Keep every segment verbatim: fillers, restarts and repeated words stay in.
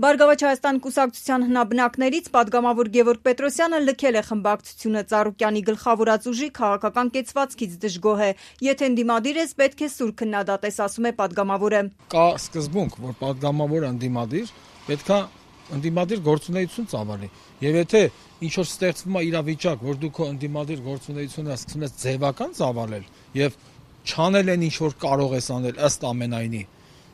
Բարգավաճ Հայաստան կուսակցության հնաբնակներից պատգամավոր Գևորգ Պետրոսյանը լքել է խմբակցությունը Ծառուկյանի գլխավորած ուժի քաղաքական կեցվածքից դժգոհ է։ Եթե ընդդիմադիր ես, պետք է սուր քննադատես, ասում է պատգամավորը։ Կա սկզբունք, որ պատգամավորը ընդդիմադիր պետք է ընդդիմադիր գործունեություն ծավալի։ Եվ եթե ինչ որ ստեղծվում է իրավիճակ, որ դու քո ընդդիմադիր գործունեությունը սկսում ես ձևական ծավալել եւ չանել են ինչ որ կարող ես անել ըստ ամենայնի,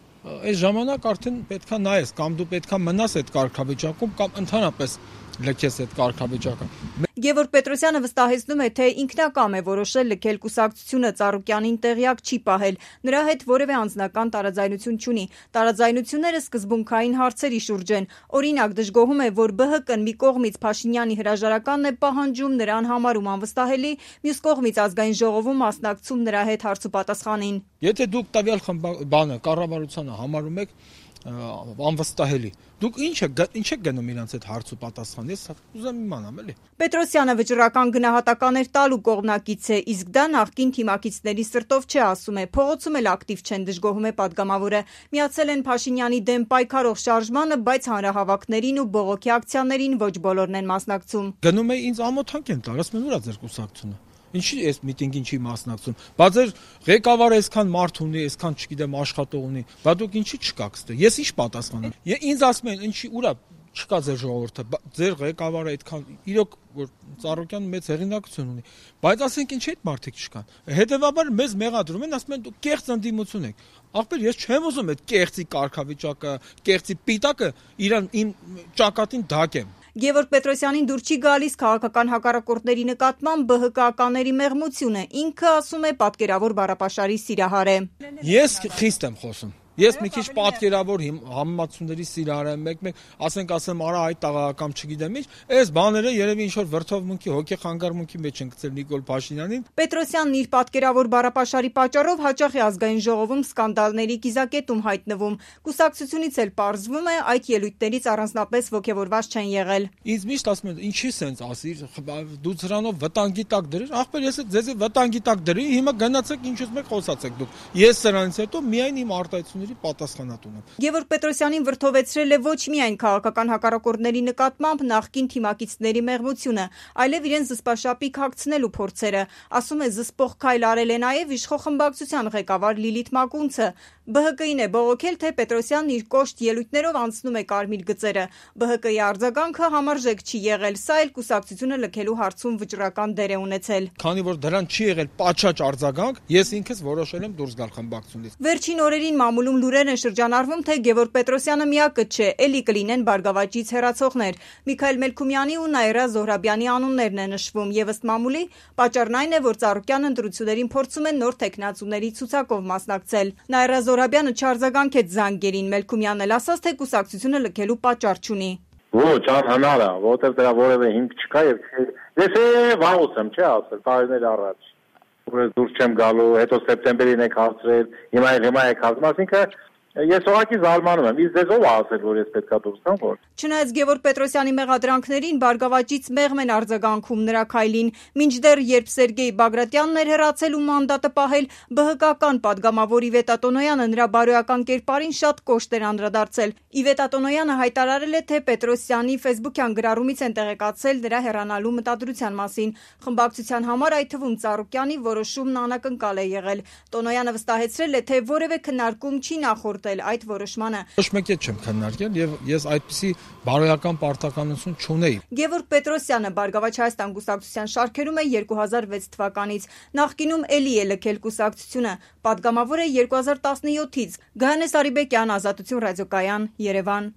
այս ժամանակ արդեն պետքա նայես, կամ դու պետքա մնաս այդ կարգավիճակում, կամ ընդհանրապես լքես այդ կարգավիճակը։ Գևորգ Պետրոսյանը վստահեցնում է, թե ինքնակամ է որոշել լքել կուսակցությունը, Ծառուկյանին տեղյակ չի պահել, նրա հետ որևէ անձնական տարաձայնություն չունի։ Տարաձայնությունները սկզբունքային հարցերի շուրջ են։ Օրինակ, դժգոհում է, որ Բ Հ Կն մի կողմից Փաշինյանի հրաժարականն է պահանջում, նրան համարում անվստահելի, մյուս կողմից Ազգային ժողովում մասնակցում նրա հետ հարցուպատասխանին։ Եթե դուք տվյալ բանը կառավարությանը համարում եք անվստահելի, դուք ինչ ինչ եք գնում իրանց այդ հարցուպատասխան, ես ուզում իմանամ էլի։ Պետրոսյանը վճռական գնահատականներ տալու կողմնակից է, իսկ դա նախկին թիմակիցների սրտով չէ, ասում է, փողոցում էլ ակտիվ չեն, դժգոհում է պատգամավորը։ Միացել են Փաշինյանի դեմ պայքարող շարժմանը, բայց հանրահավաքներին ու բողոքի ակցիաներին ոչ բոլորն են մասնակցում։ Գնում է ինձ ամոթանք են տալիս, ասում են ուրա ձեր կուսակցությունը։ Ինչի այս միտինգին չի մասնակցում։ Բայց ձեր ղեկավարը այսքան մարդ ունի, այսքան չգիտեմ աշխատող ունի, բա դուք ինչի չկաք ստե։ Ես ինչ պատասխանեմ։ Ինձ ասում են, ինչի ուրա չկա ձեր ժողովուրդը, ձեր ղեկավարը այդքան իրոք որ Ծառուկյանը մեծ հեղինակություն ունի, բայց ասենք ինչի այդ մարդիկ չկան։ Հետևաբար մեզ մեղադրում են, ասում են դուք կեղծ ընդդիմություն եք։ Ախպեր, ես չեմ ուզում այդ կեղծի կարգավիճակը, կեղծի պիտակը իրան իմ ճակատին դակեմ։ Գևորգ Պետրոսյանին դուր չի գալիս քաղաքական հակառակորդների նկատմամբ Բ Հ Կ-ականների մեղմությունը, ինքը ասում է պատկերավոր բառապաշարի սիրահար է։ Ես խիստ եմ խոսում։ Ես մի քիչ պատկերավոր համեմատությունների սիրահար եմ, մեկ-մեկ ասենք ասեմ արա այդ տաղա կամ չգիտեմ ինչ, այս բաները երևի ինչ որ վրդովմունքի, հոգեխանգարմունքի մեջ են գցել Նիկոլ Փաշինյանին։ Պետրոսյանն իր պատկերավոր բառապաշարի պատճառով հաճախ է Ազգային ժողովում սկանդալների կիզակետում հայտնվում։ Կուսակցությունից էլ պարզվում է, այդ ելույթներից առանձնապես ոգևորված չեն եղել։ Ինձ միշտ ասում են, ինչի սենց ասիր, դու դրանով վտանգի տակ դրիր, ախպեր ես ձեզ վտանգի տակ դրի, հիմա գնացեք ինչ ուզում եք խոսացեք դուք։ Ես սրանից հետո միայն իմ արտահայտությունների պատասխանատուն եմ։ Գևորգ Պետրոսյանին վրդովեցրել է ոչ միայն քաղաքական հակառակորդների նկատմամբ նախկին թիմակիցների մեղմությունը, այլև իրեն զսպաշապիկ հագցնելու փորձերը։ Ասում է, զսպող քայլ արել է նաև իշխող խմբակցության ղեկավար Լիլիթ Մակունցը։ Բ Հ Կին է բողոքել, թե Պետրոսյանն իր կոշտ ելույթներով անցնում է կարմիր գծերը։ Բ Հ Կի արձագանքը համարժեք չի եղել, սա էլ կուսակցությունը լքելու հարցում վճռական դեր է ունեցել։ Քանի որ դրան չի եղել պատշաճ արձագանք, ես ինքս որոշել եմ դուրս գալ խմբակցությունից։ Վերջին օրերին մամուլում լուրեր են շրջանառվում, թե Գևորգ Պետրոսյանը միակը չէ, էլի կլինեն Բարգավաճից հեռացողներ։ Միքայել Մելքումյանի ու Նաիրա Զոհրաբյանի անուններն են նշվում, եւ ըստ մամուլի պատճառն այն է, որ Ծառուկյանը ընտրություններին փորձում է նոր թեկնածուների ցուցակով մասնակցել։ Նաիրա Զոհրաբյանը չարձագանքեց զանգերին, Մելքումյանն էլ ասաց, թե կուսակցությունը լքելու պատճառ չունի։ Ոչ, անհնար է, որովհետև դրա որևէ հիմք չկա եւ ես վաղուց եմ, չէ՞ ասել, տարիներ առաջ։ Որ դուրս չեմ գալու, հետո սեպտեմբերին եք հարցրել, հիմա հիմա եք հարցնում, ասինքն ես ուղղակի զարմանում եմ, իսկ ձեզ ով է ասել, որ ես պետքա դուրս գամ, որ։ Չնայած Գևորգ Պետրոսյանի մեղադրանքներին Բարգավաճից մեղմ են արձագանքում նրա քայլին, մինչդեռ երբ Սերգեյ Բագրատյանն էր հեռացել ու մանդատը պահել, Բ Հ Կ-ական պատգամավոր Իվետ Ատոնոյանը նրա բարոյական կերպարին շատ կոշտ էր անդրադարձել։ Իվետ Ատոնոյանը հայտարարել է, թե Պետրոսյանի ֆեյսբուքյան գրառումից են տեղեկացել նրա հեռանալու մտադրության մասին։ Խմբակցության համար, այդ թվում Ծառուկյանի, որոշումն անակնկալ է եղել։ Տոնոյանը վստահեցրել է, թե որևէ քննարկում չի նախորդել այդ որոշմանը։ Ոչ մեկ չեմ քննարկել եւ ես այդպիսի բարոյական պարտականություն չունեի։ Գևորգ Պետրոսյանը Բարգավաճ Հայաստան կուսակցության շարքերում է երկու հազար վեց թվականից։ Նախկինում էլի է լքել կուսակցությունը։ Պատգամավոր է երկու հազար տասնյոթից։ Գայանե Սարիբեկյան, Ազատություն ռադիոկայան, Երևան։